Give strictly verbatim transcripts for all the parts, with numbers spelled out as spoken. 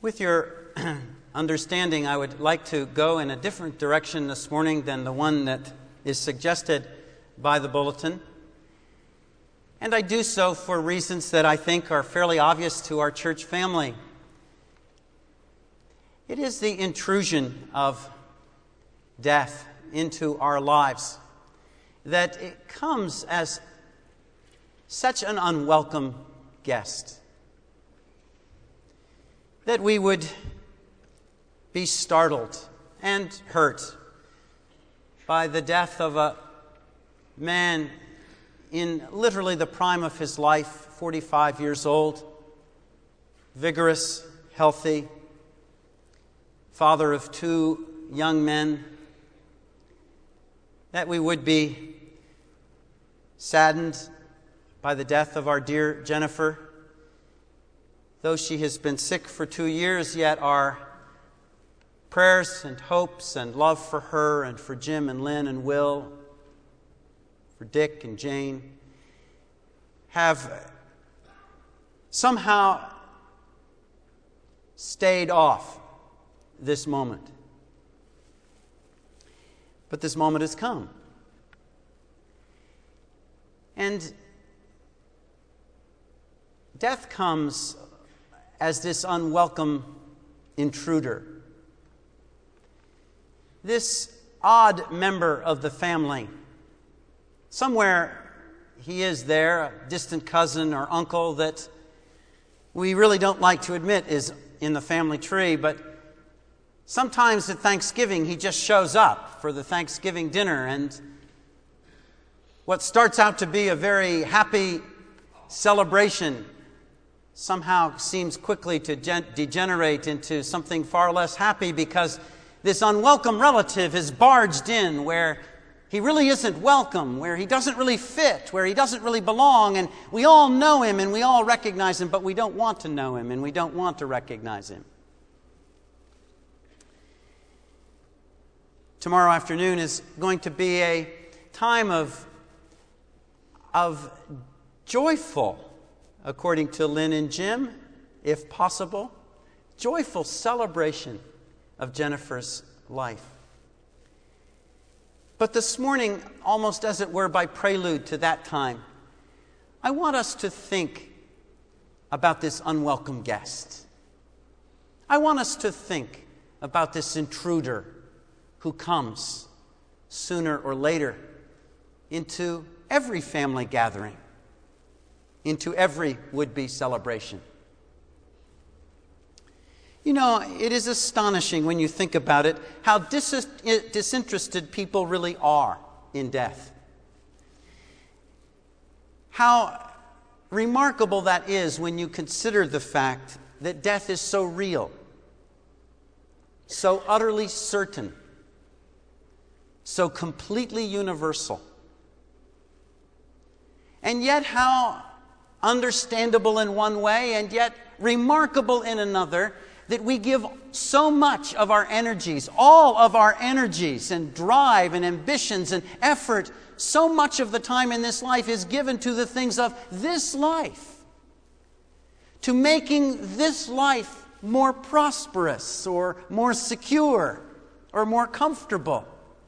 With your understanding, I would like to go in a different direction this morning than the one that is suggested by the bulletin. And I do so for reasons that I think are fairly obvious to our church family. It is the intrusion of death into our lives that it comes as such an unwelcome guest, that we would be startled and hurt by the death of a man in literally the prime of his life, forty-five years old, vigorous, healthy, father of two young men, that we would be saddened by the death of our dear Jennifer. Though she has been sick for two years, yet our prayers and hopes and love for her and for Jim and Lynn and Will, for Dick and Jane, have somehow stayed off this moment. But this moment has come. And death comes as this unwelcome intruder, this odd member of the family. Somewhere he is there, a distant cousin or uncle that we really don't like to admit is in the family tree, but sometimes at Thanksgiving he just shows up for the Thanksgiving dinner, and what starts out to be a very happy celebration somehow seems quickly to gen- degenerate into something far less happy, because this unwelcome relative is barged in where he really isn't welcome, where he doesn't really fit, where he doesn't really belong, and we all know him and we all recognize him, but we don't want to know him and we don't want to recognize him. Tomorrow afternoon is going to be a time of, of joyful, according to Lynn and Jim, if possible, joyful celebration of Jennifer's life. But this morning, almost as it were by prelude to that time, I want us to think about this unwelcome guest. I want us to think about this intruder who comes sooner or later into every family gathering, into every would-be celebration. You know, it is astonishing when you think about it how dis- disinterested people really are in death. How remarkable that is when you consider the fact that death is so real, so utterly certain, so completely universal. And yet how understandable in one way and yet remarkable in another that we give so much of our energies, all of our energies and drive and ambitions and effort, so much of the time in this life is given to the things of this life, to making this life more prosperous or more secure or more comfortable.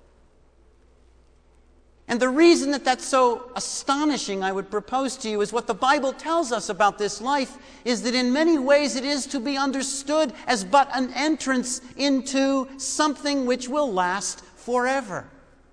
And the reason that that's so astonishing, I would propose to you, is what the Bible tells us about this life is that in many ways it is to be understood as but an entrance into something which will last forever.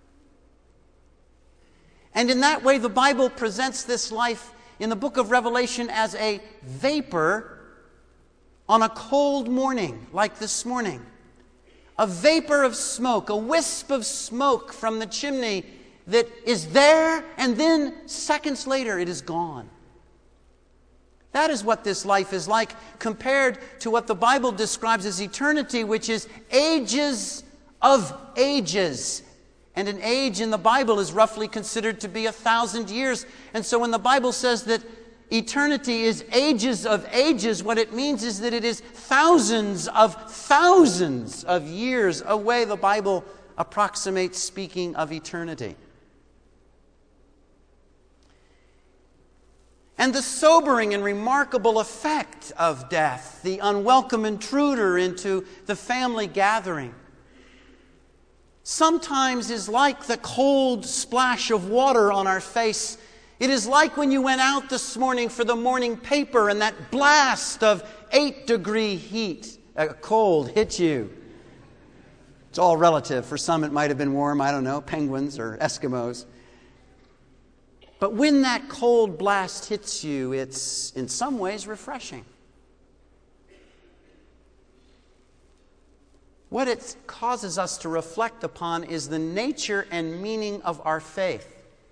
And in that way, the Bible presents this life in the book of Revelation as a vapor on a cold morning, like this morning. A vapor of smoke, a wisp of smoke from the chimney that is there, and then seconds later it is gone. That is what this life is like compared to what the Bible describes as eternity, which is ages of ages. And an age in the Bible is roughly considered to be a thousand years. And so when the Bible says that eternity is ages of ages, what it means is that it is thousands of thousands of years away. The Bible approximates speaking of eternity. and the sobering and remarkable effect of death, the unwelcome intruder into the family gathering, sometimes is like the cold splash of water on our face. It is like when you went out this morning for the morning paper and that blast of eight degree heat, uh, cold hit you. It's all relative. For some it might have been warm, I don't know, penguins or Eskimos. But when that cold blast hits you, it's in some ways refreshing. What it causes us to reflect upon is the nature and meaning of our faith.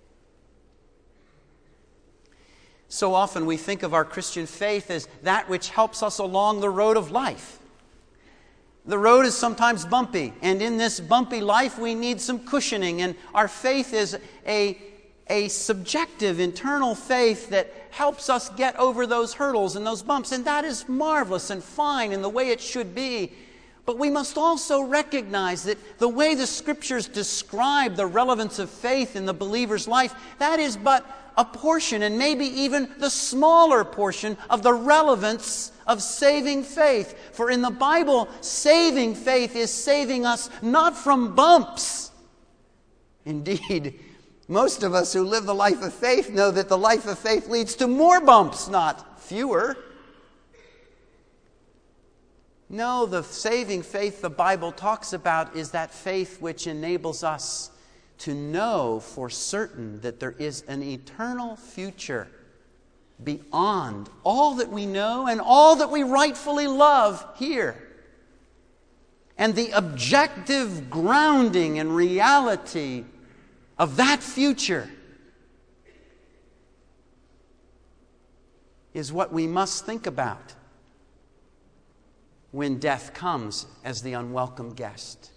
So often we think of our Christian faith as that which helps us along the road of life. The road is sometimes bumpy, and in this bumpy life we need some cushioning, and our faith is a, a subjective, internal faith that helps us get over those hurdles and those bumps, and that is marvelous and fine in the way it should be. But we must also recognize that the way the Scriptures describe the relevance of faith in the believer's life, that is but a portion, and maybe even the smaller portion, of the relevance of saving faith. For in the Bible, saving faith is saving us not from bumps. Indeed, most of us who live the life of faith know that the life of faith leads to more bumps, not fewer. No, the saving faith the Bible talks about is that faith which enables us to know for certain that there is an eternal future beyond all that we know and all that we rightfully love here. And the objective grounding and reality of that future is what we must think about when death comes as the unwelcome guest.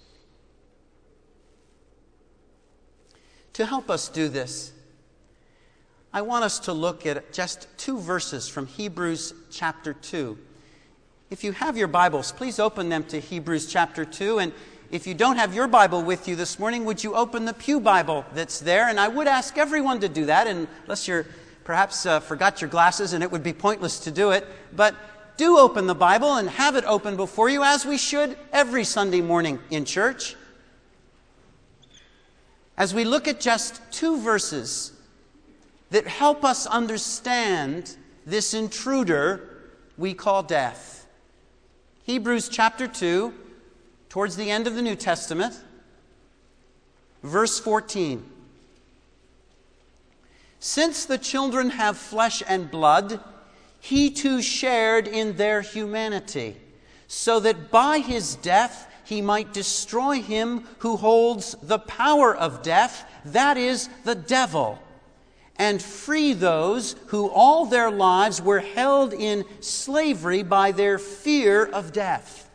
To help us do this, I want us to look at just two verses from Hebrews chapter two. If you have your Bibles, please open them to Hebrews chapter two. And if you don't have your Bible with you this morning, would you open the Pew Bible that's there? And I would ask everyone to do that, unless you're perhaps uh, forgot your glasses, and it would be pointless to do it. But do open the Bible and have it open before you, as we should every Sunday morning in church. As we look at just two verses that help us understand this intruder we call death. Hebrews chapter two, towards the end of the New Testament, verse fourteen. Since the children have flesh and blood, he too shared in their humanity, so that by his death he might destroy him who holds the power of death, that is, the devil, and free those who all their lives were held in slavery by their fear of death.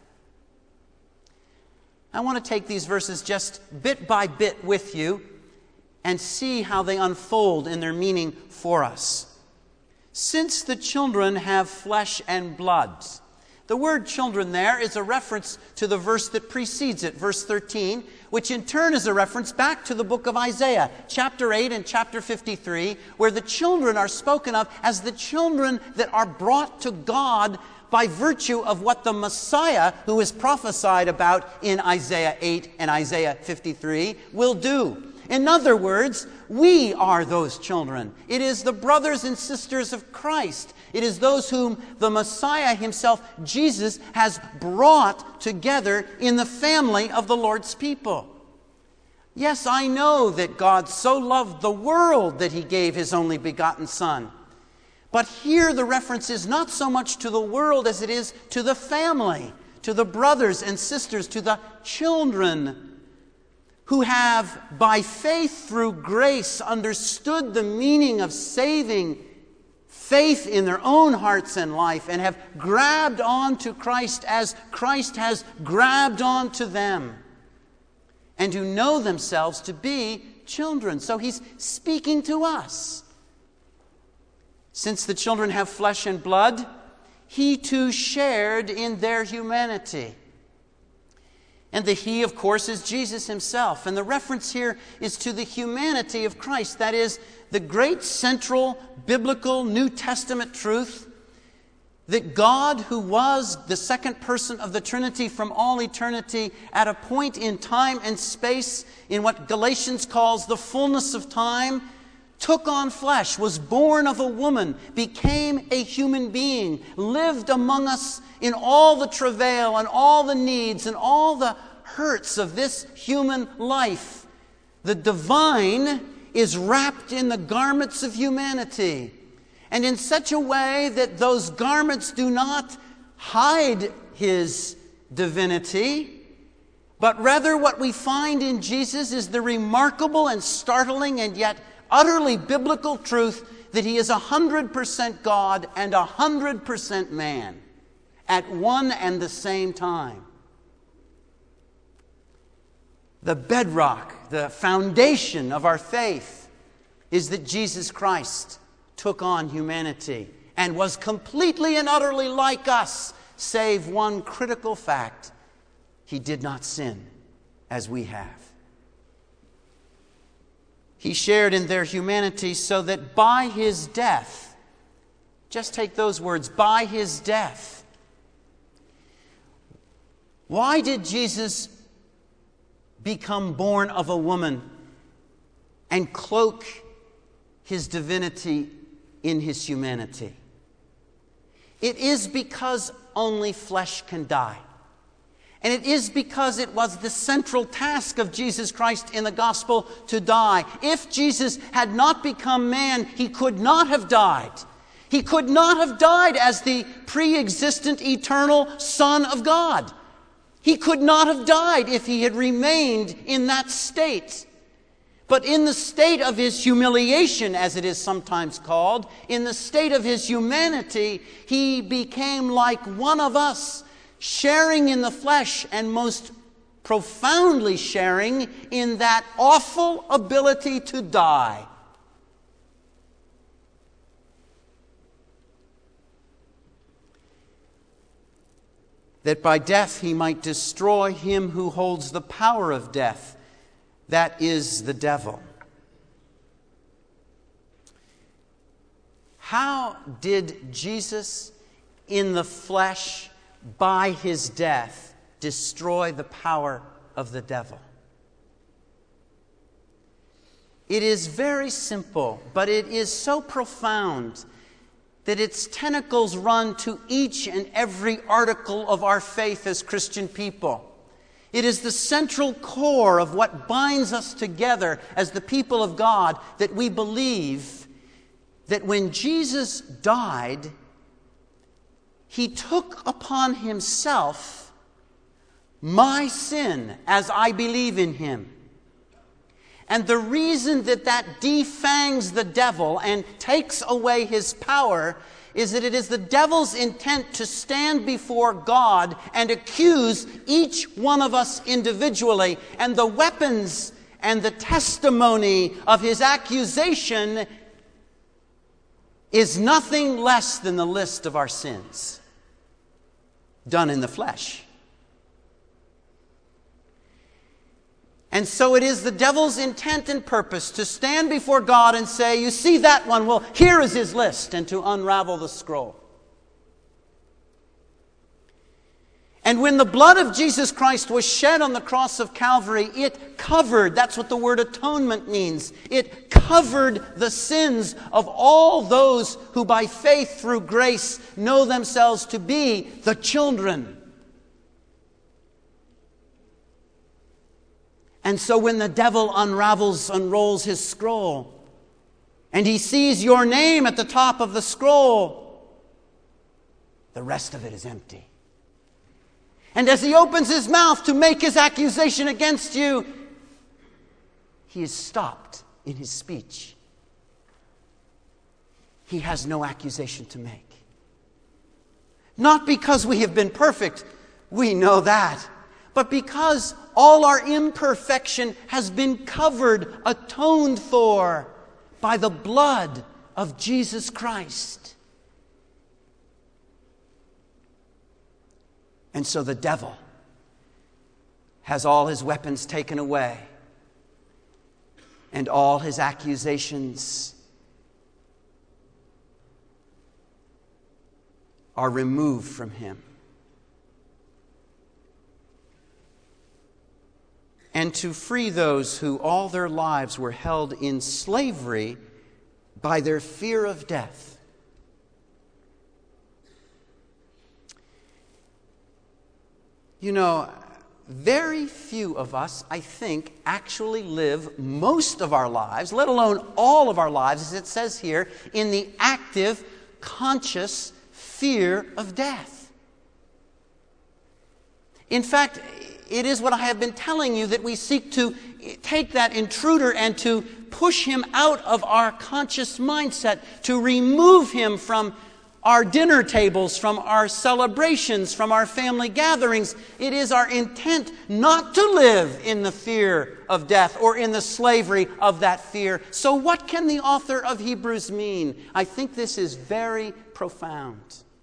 I want to take these verses just bit by bit with you and see how they unfold in their meaning for us. Since the children have flesh and blood. The word children there is a reference to the verse that precedes it, verse thirteen, which in turn is a reference back to the book of Isaiah, chapter eight and chapter fifty-three, where the children are spoken of as the children that are brought to God by virtue of what the Messiah, who is prophesied about in Isaiah eight and Isaiah fifty-three, will do. In other words, we are those children. It is the brothers and sisters of Christ. It is those whom the Messiah himself, Jesus, has brought together in the family of the Lord's people. Yes, I know that God so loved the world that he gave his only begotten Son. But here the reference is not so much to the world as it is to the family, to the brothers and sisters, to the children who have, by faith through grace, understood the meaning of saving faith in their own hearts and life, and have grabbed on to Christ as Christ has grabbed on to them, and who know themselves to be children. So he's speaking to us. Since the children have flesh and blood, he too shared in their humanity. And the he, of course, is Jesus himself. And the reference here is to the humanity of Christ. That is, the great central biblical New Testament truth that God, who was the second person of the Trinity from all eternity, at a point in time and space, in what Galatians calls the fullness of time, took on flesh, was born of a woman, became a human being, lived among us in all the travail and all the needs and all the hurts of this human life. The divine is wrapped in the garments of humanity, and in such a way that those garments do not hide his divinity, but rather what we find in Jesus is the remarkable and startling and yet utterly biblical truth that he is one hundred percent God and one hundred percent man at one and the same time. The bedrock, the foundation of our faith is that Jesus Christ took on humanity and was completely and utterly like us, save one critical fact: he did not sin as we have. He shared in their humanity so that by his death, just take those words, by his death. Why did Jesus become born of a woman and cloak his divinity in his humanity? It is because only flesh can die. And it is because it was the central task of Jesus Christ in the gospel to die. If Jesus had not become man, he could not have died. He could not have died as the pre-existent eternal Son of God. He could not have died if he had remained in that state. But in the state of his humiliation, as it is sometimes called, in the state of his humanity, he became like one of us, sharing in the flesh and most profoundly sharing in that awful ability to die. That by death he might destroy him who holds the power of death, that is the devil. How did Jesus in the flesh, by his death, destroy the power of the devil? It is very simple, but it is so profound that its tentacles run to each and every article of our faith as Christian people. It is the central core of what binds us together as the people of God, that we believe that when Jesus died, he took upon himself my sin as I believe in him. And the reason that that defangs the devil and takes away his power is that it is the devil's intent to stand before God and accuse each one of us individually. And the weapons and the testimony of his accusation is nothing less than the list of our sins done in the flesh. And so it is the devil's intent and purpose to stand before God and say, you see that one? Well, here is his list, and to unravel the scroll. And when the blood of Jesus Christ was shed on the cross of Calvary, it covered, that's what the word atonement means, it covered the sins of all those who by faith through grace know themselves to be the children. And so when the devil unravels, unrolls his scroll, and he sees your name at the top of the scroll, the rest of it is empty. And as he opens his mouth to make his accusation against you, he is stopped in his speech. He has no accusation to make. Not because we have been perfect, we know that, but because all our imperfection has been covered, atoned for by the blood of Jesus Christ. And so the devil has all his weapons taken away and all his accusations are removed from him. And to free those who all their lives were held in slavery by their fear of death. You know, very few of us, I think, actually live most of our lives, let alone all of our lives, as it says here, in the active, conscious fear of death. In fact, it is what I have been telling you, that we seek to take that intruder and to push him out of our conscious mindset, to remove him from our dinner tables, from our celebrations, from our family gatherings. It is our intent not to live in the fear of death or in the slavery of that fear. So what can the author of Hebrews mean? I think this is very profound.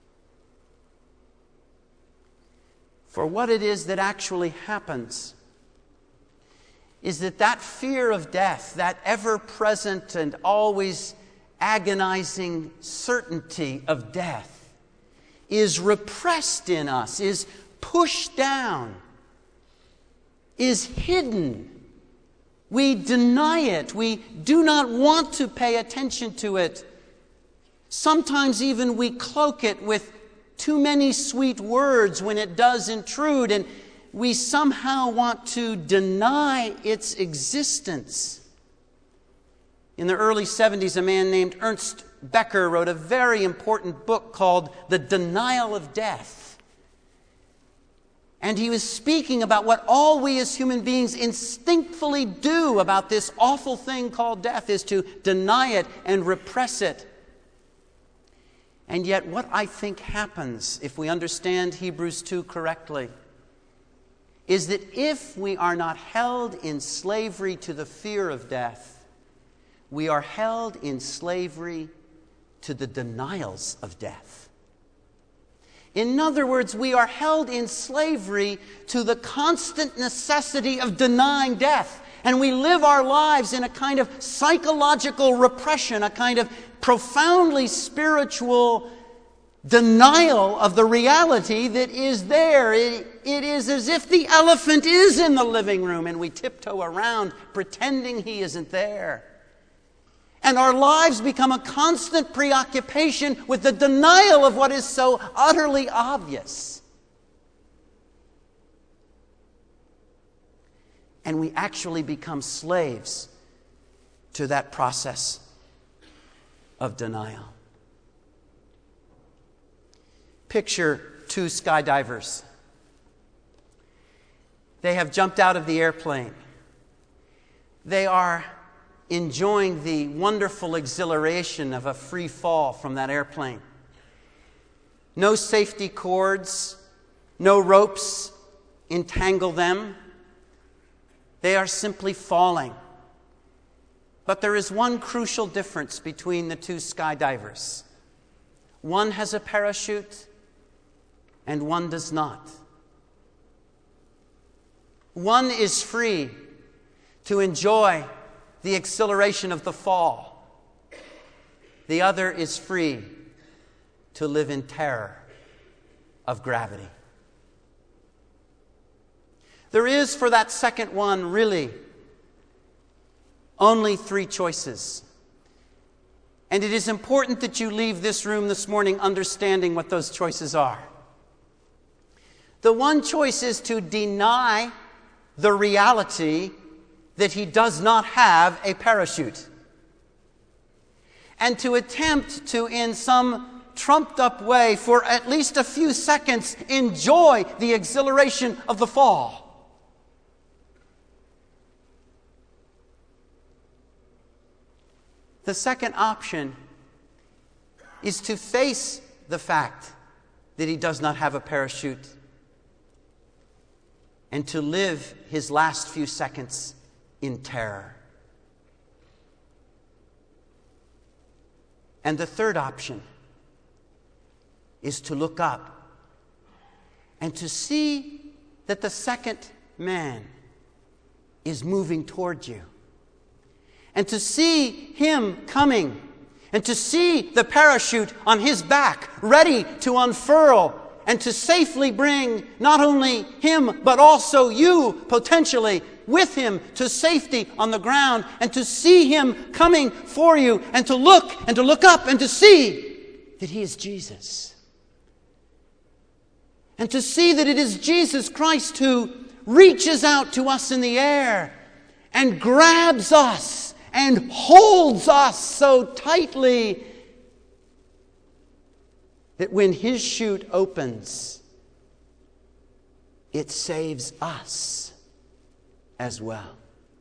For what it is that actually happens is that that fear of death, that ever-present and always agonizing certainty of death, is repressed in us, is pushed down, is hidden. We deny it. We do not want to pay attention to it. Sometimes even we cloak it with too many sweet words when it does intrude, and we somehow want to deny its existence. In the early seventies, a man named Ernst Becker wrote a very important book called The Denial of Death. And he was speaking about what all we as human beings instinctively do about this awful thing called death, is to deny it and repress it. And yet what I think happens, if we understand Hebrews two correctly, is that if we are not held in slavery to the fear of death, we are held in slavery to the denials of death. In other words, we are held in slavery to the constant necessity of denying death. And we live our lives in a kind of psychological repression, a kind of profoundly spiritual denial of the reality that is there. It, it is as if the elephant is in the living room and we tiptoe around pretending he isn't there. And our lives become a constant preoccupation with the denial of what is so utterly obvious. And we actually become slaves to that process of denial. Picture two skydivers. They have jumped out of the airplane. They are enjoying the wonderful exhilaration of a free fall from that airplane. No safety cords, no ropes entangle them. They are simply falling. But there is one crucial difference between the two skydivers. One has a parachute and one does not. One is free to enjoy the exhilaration of the fall. The other is free to live in terror of gravity. There is, for that second one, really only three choices. And it is important that you leave this room this morning understanding what those choices are. The one choice is to deny the reality that he does not have a parachute, and to attempt to, in some trumped up way, for at least a few seconds, enjoy the exhilaration of the fall. The second option is to face the fact that he does not have a parachute and to live his last few seconds in terror. And the third option is to look up and to see that the second man is moving toward you. And to see him coming, and to see the parachute on his back, ready to unfurl, and to safely bring not only him, but also you, potentially, with him to safety on the ground, and to see him coming for you, and to look, and to look up, and to see that he is Jesus. And to see that it is Jesus Christ who reaches out to us in the air and grabs us and holds us so tightly that when his chute opens, it saves us as well.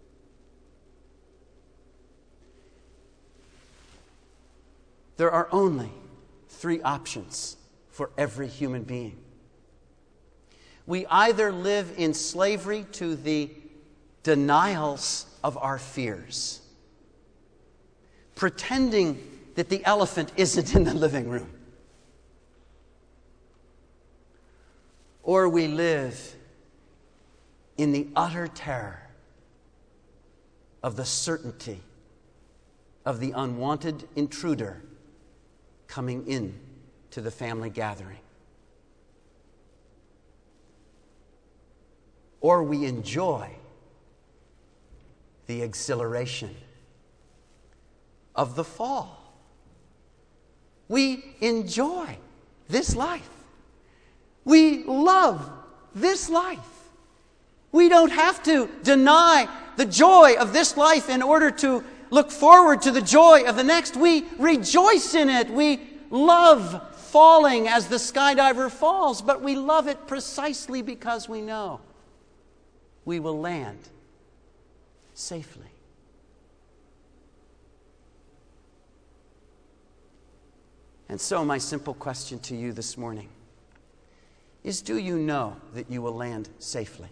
There are only three options for every human being. We either live in slavery to the denials of our fears, pretending that the elephant isn't in the living room, or we live in the utter terror of the certainty of the unwanted intruder coming in to the family gathering. Or we enjoy the exhilaration of the fall. We enjoy this life. We love this life. We don't have to deny the joy of this life in order to look forward to the joy of the next. We rejoice in it. We love falling as the skydiver falls, but we love it precisely because we know we will land safely. And so my simple question to you this morning is, do you know that you will land safely?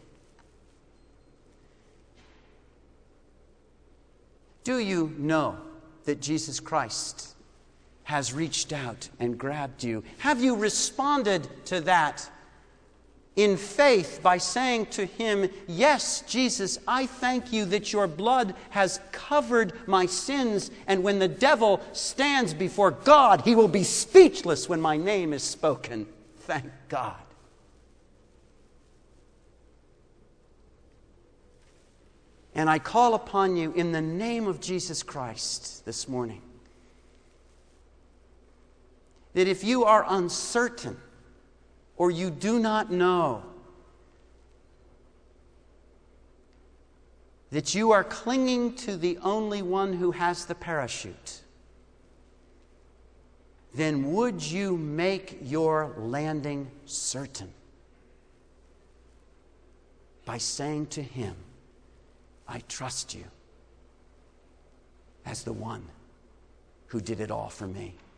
Do you know that Jesus Christ has reached out and grabbed you? Have you responded to that in faith by saying to him, yes, Jesus, I thank you that your blood has covered my sins, and when the devil stands before God, he will be speechless when my name is spoken. Thank God. And I call upon you in the name of Jesus Christ this morning, that if you are uncertain or you do not know, that you are clinging to the only one who has the parachute, then would you make your landing certain by saying to him, I trust you as the one who did it all for me.